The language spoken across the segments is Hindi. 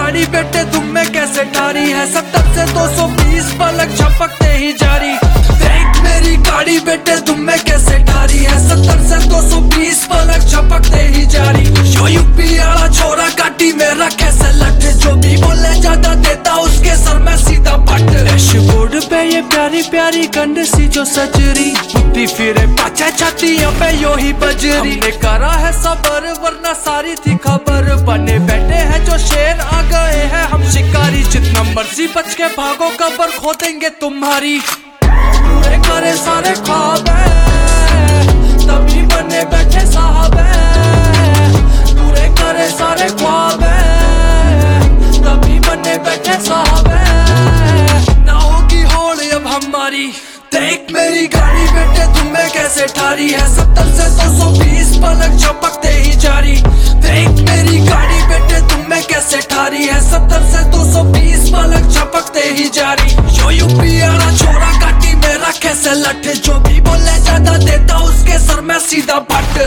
गाड़ी बेटे तुम में कैसे टारी है, 70 से 220 पलक झपकते ही जारी। देख मेरी गाड़ी बेटे तुम में कैसे टारी है, 70 से 220 पलक झपकते ही जारी। यो यूपी वाला छोरा गाड़ी में रखे से लट, जो भी बोले ज्यादा देता उसके सर में सीधा पट। डैशबोर्ड पे ये प्यारी प्यारी गंड सी जो सजरी, बुद्धि फिरे पाछे छातियों पे यो ही बजरी। हमने करा है सबर वरना सारी थी खबर, बने बैठे हैं जो शेर आ गए हैं हम शिकारी। जितना मर्जी बच के भागो कबर खो देंगे तुम्हारी। पूरे करे सारे ख्वाब तभी बने बैठे साहब, पूरे करे सारे ख्वाब तभी बने बैठे साहब। ना होगी होड़ अब हमारी। देख मेरी गाड़ी बेटे तुम्हें कैसे ठारी है, 70 से 220 पलक झपकते ही जारी। देख मेरी गाड़ी बेटे तुम्हें कैसे ठारी है, 70 से 220 पलक झपकते ही जारी। यो यूपी वाला छोरा गाड़ी में रखे से लट, जो भी बोले ज्यादा देता उसके सर में सीधा पट।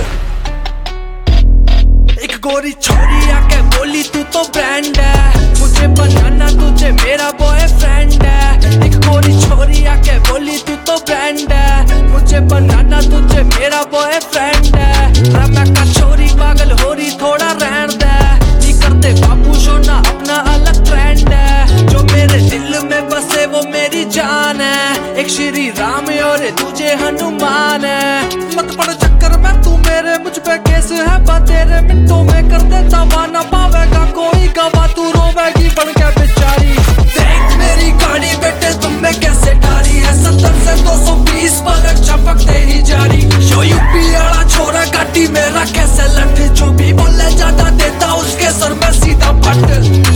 एक गोरी छोरी आके बोली तू तो ब्रांड है, मुझे बनाना तुझे मेरा बॉयफ्रेंड है। एक गोरी छोरी आके बोली तू तो ब्रांड है, मुझे बनाना तुझे मेरा बॉयफ्रेंड है। रम्या का छोरी पागल हो रही थोड़ा रहन दे, नहीं करते बाबू सोना अपना अलग ट्रेंड है। जो मेरे दिल में बसे वो मेरी जान है, एक श्री राम और तुझे हनुमान है। मत पड़ चक्कर में तू मेरे, मुझ पे केस है तेरे मिनटों में कर देता ना पावेगा कोई गवा, तू रोवेगी बन के बेचारी। देख मेरी गाड़ी बेटे तुम में कैसे ठारी है, 70 से 220 पलक झपकते ही जारी। यो यूपी वाला छोरा गाड़ी में रखे से लट, जो भी बोले ज्यादा देता उसके सर में सीधा पट।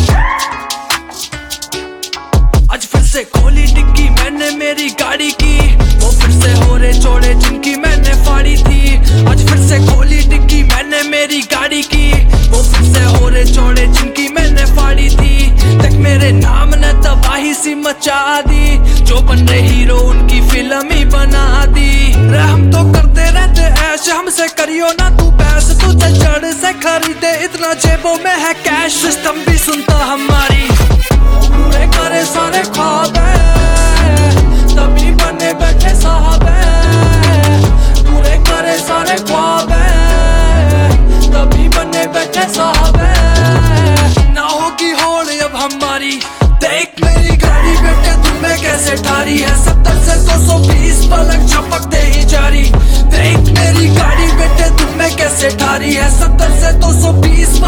आज फिर से खोली डिग्गी मैंने मेरी गाड़ी की, वो फिर से हो रहे चौड़े जिनकी मैंने फाड़ी थी। आज फिर से खोली डिग्गी मैंने मेरी गाड़ी की, वो फिर से हो रहे चौड़े जिनकी मैंने फाड़ी थी। तक मेरे नाम ने तबाही सी मचा दी, जो बन रहे हीरो उनकी फिल्म ही बना दी। हम तो करते रहते ऐश, हमसे करियो ना तू बहस, तुझे जड़ से खरीदे इतना जेबों में है कैश, सिस्टम भी सुनता हमारी। पूरे करे सारे ख्वाब तभी बने बैठे साहब, पूरे करे सारे ख्वाब तभी बने बैठे साहब। ना होगी होड़ अब हमारी। देख मेरी गाड़ी बेटे तुम्हें कैसे ठारी है, 70 से 220 पलक झपकते ही जारी। देख मेरी गाड़ी बेटे तुम्हें कैसे ठारी है, 70 से 220